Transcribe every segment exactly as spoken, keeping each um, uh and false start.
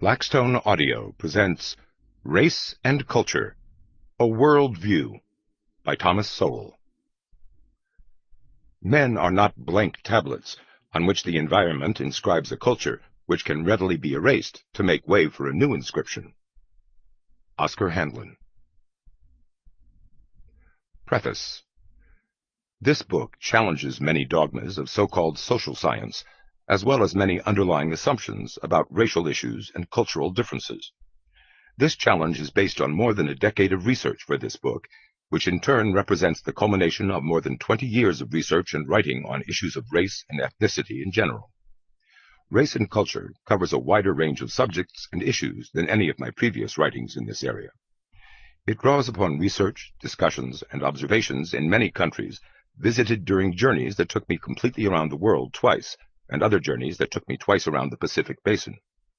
Blackstone Audio presents Race and Culture, A World View by Thomas Sowell. Men are not blank tablets on which the environment inscribes a culture which can readily be erased to make way for a new inscription. Oscar Handlin. Preface. This book challenges many dogmas of so-called social science, as well as many underlying assumptions about racial issues and cultural differences. This challenge is based on more than a decade of research for this book, which in turn represents the culmination of more than twenty years of research and writing on issues of race and ethnicity in general. Race and culture covers a wider range of subjects and issues than any of my previous writings in this area. It draws upon research, discussions, and observations in many countries, visited during journeys that took me completely around the world twice, and other journeys that took me twice around the Pacific Basin.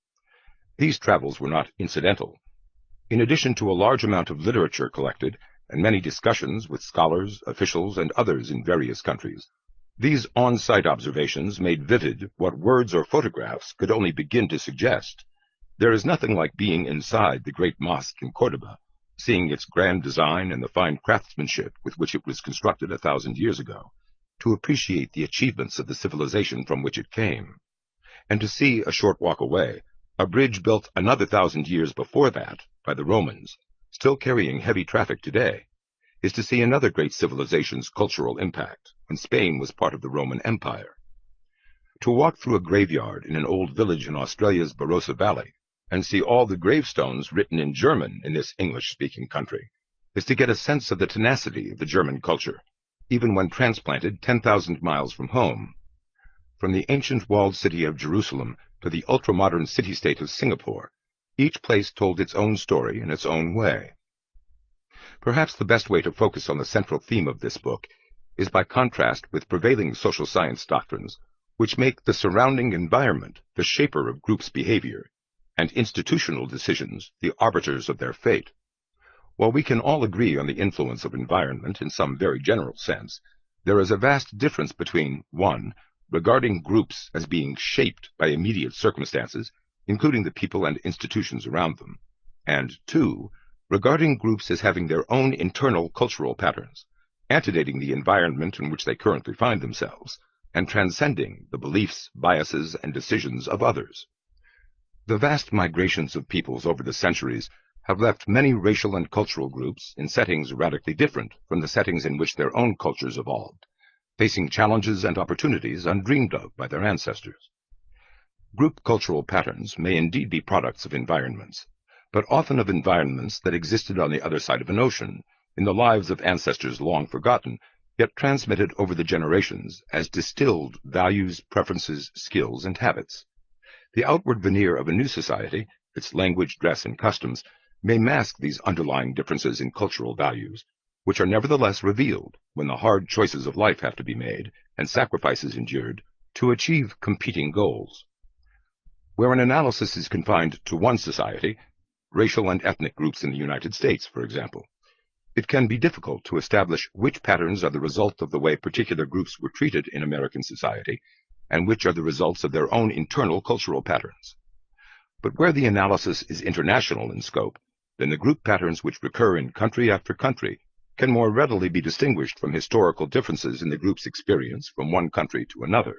These travels were not incidental. In addition to a large amount of literature collected, and many discussions with scholars, officials, and others in various countries, these on-site observations made vivid what words or photographs could only begin to suggest. There is nothing like being inside the great mosque in Cordoba, seeing its grand design and the fine craftsmanship with which it was constructed a thousand years ago, to appreciate the achievements of the civilization from which it came, and to see, a short walk away, a bridge built another thousand years before that by the Romans, still carrying heavy traffic today, is to see another great civilization's cultural impact when Spain was part of the Roman Empire. To walk through a graveyard in an old village in Australia's Barossa Valley and see all the gravestones written in German in this English-speaking country is to get a sense of the tenacity of the German culture, even when transplanted ten thousand miles from home. From the ancient walled city of Jerusalem to the ultra-modern city-state of Singapore, each place told its own story in its own way. Perhaps the best way to focus on the central theme of this book is by contrast with prevailing social science doctrines, which make the surrounding environment the shaper of groups' behavior, and institutional decisions the arbiters of their fate. While we can all agree on the influence of environment in some very general sense, there is a vast difference between, one, regarding groups as being shaped by immediate circumstances, including the people and institutions around them, and two, regarding groups as having their own internal cultural patterns, antedating the environment in which they currently find themselves, and transcending the beliefs, biases, and decisions of others. The vast migrations of peoples over the centuries have left many racial and cultural groups in settings radically different from the settings in which their own cultures evolved, facing challenges and opportunities undreamed of by their ancestors. Group cultural patterns may indeed be products of environments, but often of environments that existed on the other side of an ocean, in the lives of ancestors long forgotten, yet transmitted over the generations as distilled values, preferences, skills, and habits. The outward veneer of a new society, its language, dress, and customs, may mask these underlying differences in cultural values, which are nevertheless revealed when the hard choices of life have to be made and sacrifices endured to achieve competing goals. Where an analysis is confined to one society, racial and ethnic groups in the United States, for example, it can be difficult to establish which patterns are the result of the way particular groups were treated in American society, and which are the results of their own internal cultural patterns. But where the analysis is international in scope, then the group patterns which recur in country after country can more readily be distinguished from historical differences in the group's experience from one country to another.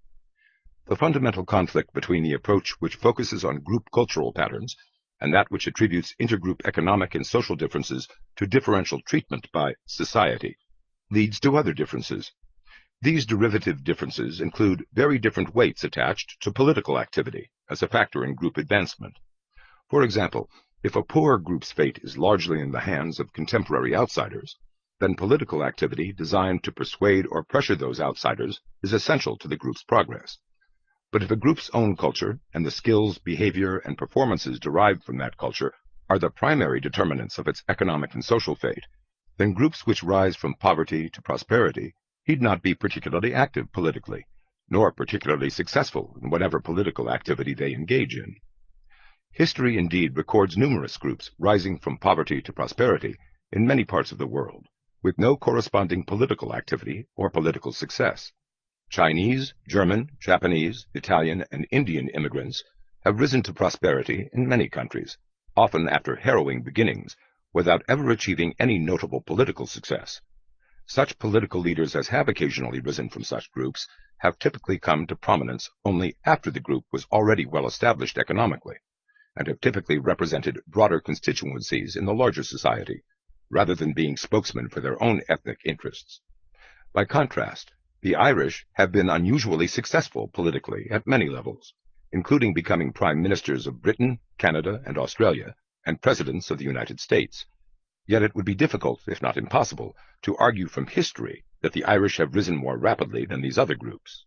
The fundamental conflict between the approach which focuses on group cultural patterns and that which attributes intergroup economic and social differences to differential treatment by society leads to other differences. These derivative differences include very different weights attached to political activity as a factor in group advancement. For example, if a poor group's fate is largely in the hands of contemporary outsiders, then political activity designed to persuade or pressure those outsiders is essential to the group's progress. But if a group's own culture and the skills, behavior, and performances derived from that culture are the primary determinants of its economic and social fate, then groups which rise from poverty to prosperity need not be particularly active politically, nor particularly successful in whatever political activity they engage in. History indeed records numerous groups rising from poverty to prosperity in many parts of the world, with no corresponding political activity or political success. Chinese, German, Japanese, Italian, and Indian immigrants have risen to prosperity in many countries, often after harrowing beginnings, without ever achieving any notable political success. Such political leaders as have occasionally risen from such groups have typically come to prominence only after the group was already well established economically, and have typically represented broader constituencies in the larger society, rather than being spokesmen for their own ethnic interests. By contrast, the Irish have been unusually successful politically at many levels, including becoming prime ministers of Britain, Canada, and Australia, and presidents of the United States. Yet it would be difficult, if not impossible, to argue from history that the Irish have risen more rapidly than these other groups.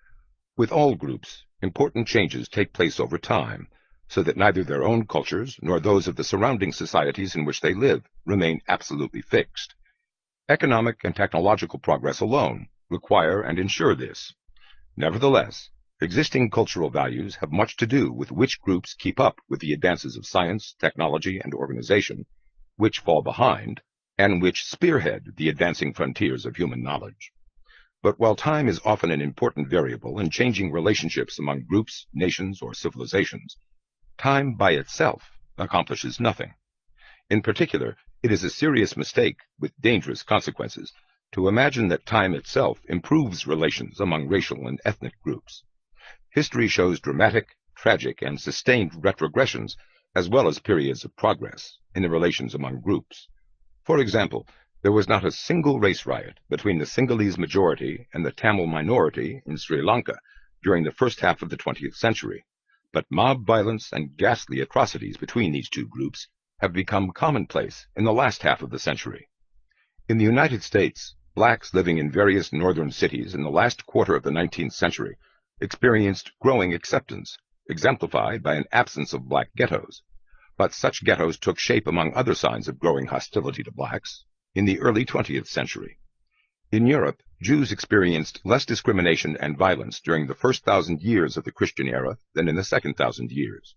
With all groups, important changes take place over time, so that neither their own cultures nor those of the surrounding societies in which they live remain absolutely fixed. Economic and technological progress alone require and ensure this. Nevertheless, existing cultural values have much to do with which groups keep up with the advances of science, technology, and organization, which fall behind, and which spearhead the advancing frontiers of human knowledge. But while time is often an important variable in changing relationships among groups, nations, or civilizations, time by itself accomplishes nothing. In particular, it is a serious mistake with dangerous consequences to imagine that time itself improves relations among racial and ethnic groups. History shows dramatic, tragic, and sustained retrogressions, as well as periods of progress in the relations among groups. For example, there was not a single race riot between the Sinhalese majority and the Tamil minority in Sri Lanka during the first half of the twentieth century, but mob violence and ghastly atrocities between these two groups have become commonplace in the last half of the century. In the United States, blacks living in various northern cities in the last quarter of the nineteenth century experienced growing acceptance, exemplified by an absence of black ghettos. But such ghettos took shape among other signs of growing hostility to blacks in the early twentieth century. In Europe, Jews experienced less discrimination and violence during the first thousand years of the Christian era than in the second thousand years.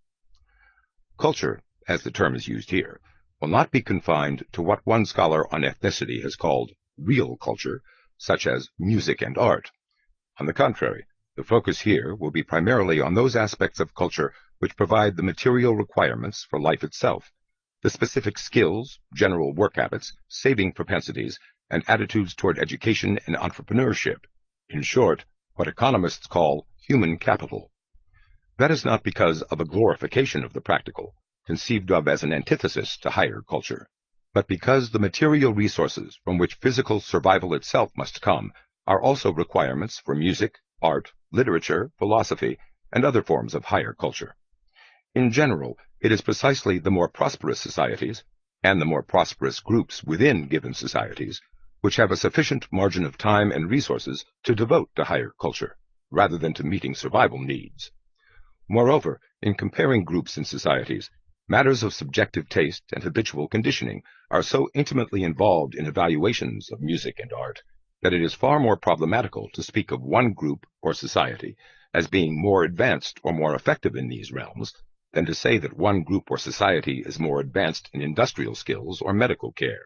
Culture, as the term is used here, will not be confined to what one scholar on ethnicity has called real culture, such as music and art. On the contrary, the focus here will be primarily on those aspects of culture which provide the material requirements for life itself, the specific skills, general work habits, saving propensities, and attitudes toward education and entrepreneurship. In short, what economists call human capital. That is not because of a glorification of the practical, conceived of as an antithesis to higher culture, but because the material resources from which physical survival itself must come are also requirements for music, art, literature, philosophy, and other forms of higher culture. In general, it is precisely the more prosperous societies, and the more prosperous groups within given societies, which have a sufficient margin of time and resources to devote to higher culture, rather than to meeting survival needs. Moreover, in comparing groups and societies, matters of subjective taste and habitual conditioning are so intimately involved in evaluations of music and art that it is far more problematical to speak of one group or society as being more advanced or more effective in these realms than to say that one group or society is more advanced in industrial skills or medical care.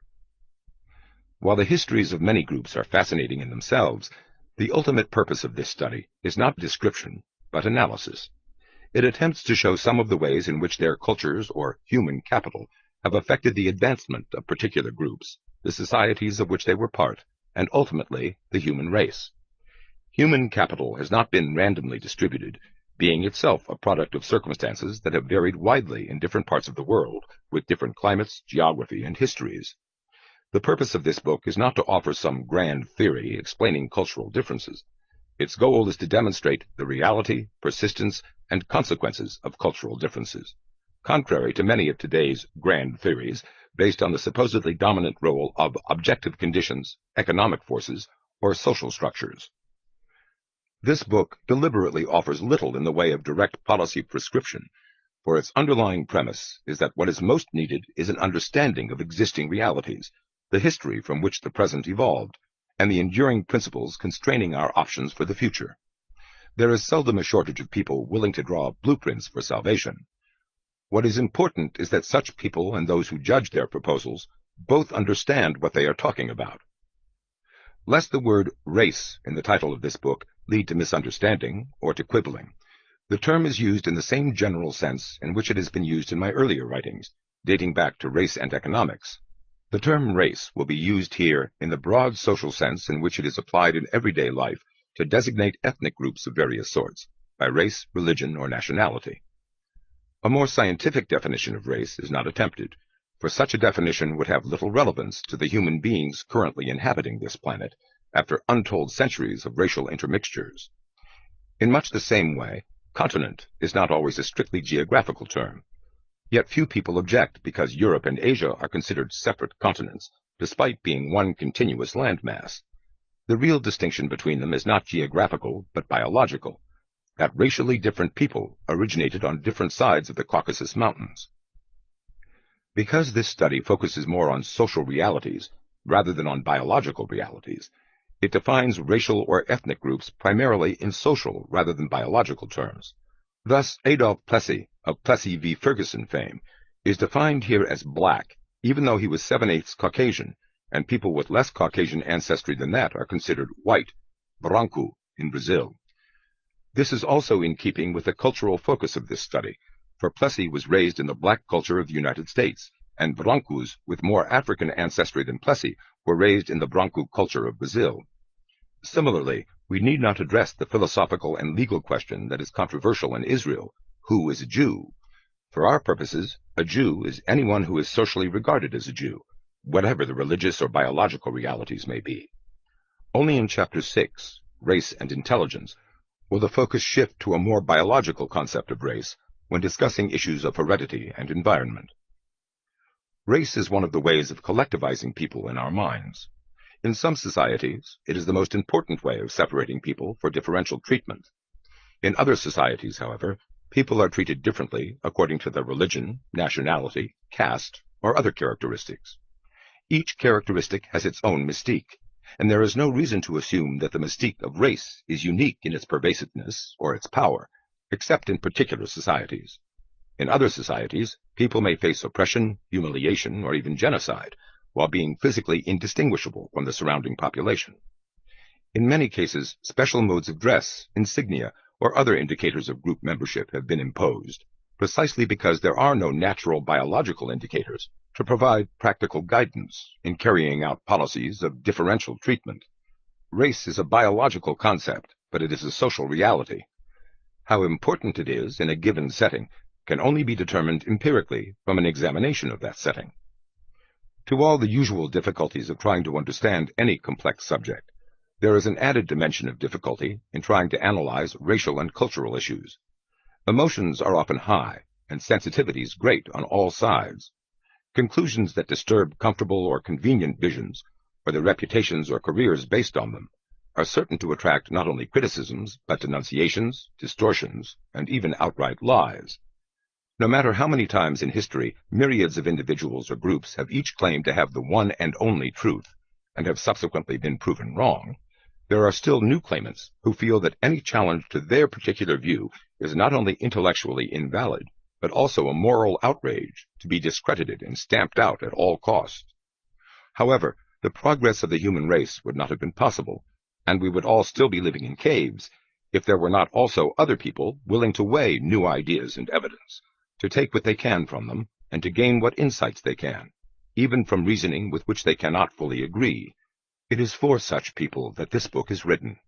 While the histories of many groups are fascinating in themselves, the ultimate purpose of this study is not description, but analysis. It attempts to show some of the ways in which their cultures or human capital have affected the advancement of particular groups, the societies of which they were part, and ultimately the human race. Human capital has not been randomly distributed, being itself a product of circumstances that have varied widely in different parts of the world, with different climates, geography, and histories. The purpose of this book is not to offer some grand theory explaining cultural differences. Its goal is to demonstrate the reality, persistence, and consequences of cultural differences, contrary to many of today's grand theories based on the supposedly dominant role of objective conditions, economic forces, or social structures. This book deliberately offers little in the way of direct policy prescription, for its underlying premise is that what is most needed is an understanding of existing realities, the history from which the present evolved, and the enduring principles constraining our options for the future. There is seldom a shortage of people willing to draw blueprints for salvation. What is important is that such people and those who judge their proposals both understand what they are talking about. Lest the word race in the title of this book lead to misunderstanding or to quibbling, The term is used in the same general sense in which it has been used in my earlier writings, dating back to Race and Economics. The term race will be used here in the broad social sense in which it is applied in everyday life to designate ethnic groups of various sorts, by race, religion, or nationality. A more scientific definition of race is not attempted, for such a definition would have little relevance to the human beings currently inhabiting this planet, after untold centuries of racial intermixtures. In much the same way, continent is not always a strictly geographical term. Yet few people object because Europe and Asia are considered separate continents, despite being one continuous landmass. The real distinction between them is not geographical, but biological, that racially different people originated on different sides of the Caucasus Mountains. Because this study focuses more on social realities, rather than on biological realities, it defines racial or ethnic groups primarily in social rather than biological terms. Thus, Adolf Plessy, of Plessy v. Ferguson fame, is defined here as black, even though he was seven-eighths Caucasian, and people with less Caucasian ancestry than that are considered white, branco, in Brazil. This is also in keeping with the cultural focus of this study, for Plessy was raised in the black culture of the United States, and brancos with more African ancestry than Plessy were raised in the branco culture of Brazil. Similarly, we need not address the philosophical and legal question that is controversial in Israel: who is a Jew? For our purposes, a Jew is anyone who is socially regarded as a Jew, whatever the religious or biological realities may be. Only in Chapter six, Race and Intelligence, will the focus shift to a more biological concept of race when discussing issues of heredity and environment. Race is one of the ways of collectivizing people in our minds. In some societies, it is the most important way of separating people for differential treatment. In other societies, however, people are treated differently according to their religion, nationality, caste, or other characteristics. Each characteristic has its own mystique, and there is no reason to assume that the mystique of race is unique in its pervasiveness or its power, except in particular societies. In other societies, people may face oppression, humiliation, or even genocide, while being physically indistinguishable from the surrounding population. In many cases, special modes of dress, insignia, or other indicators of group membership have been imposed, precisely because there are no natural biological indicators to provide practical guidance in carrying out policies of differential treatment. Race is a biological concept, but it is a social reality. How important it is in a given setting can only be determined empirically from an examination of that setting. To all the usual difficulties of trying to understand any complex subject, there is an added dimension of difficulty in trying to analyze racial and cultural issues. Emotions are often high, and sensitivities great on all sides. Conclusions that disturb comfortable or convenient visions, or the reputations or careers based on them, are certain to attract not only criticisms, but denunciations, distortions, and even outright lies. No matter how many times in history myriads of individuals or groups have each claimed to have the one and only truth, and have subsequently been proven wrong, there are still new claimants who feel that any challenge to their particular view is not only intellectually invalid, but also a moral outrage to be discredited and stamped out at all costs. However, the progress of the human race would not have been possible, and we would all still be living in caves, if there were not also other people willing to weigh new ideas and evidence, to take what they can from them, and to gain what insights they can, even from reasoning with which they cannot fully agree. It is for such people that this book is written.